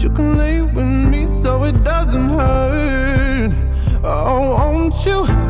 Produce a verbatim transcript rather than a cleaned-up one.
can lay with me so it doesn't hurt. Oh, won't you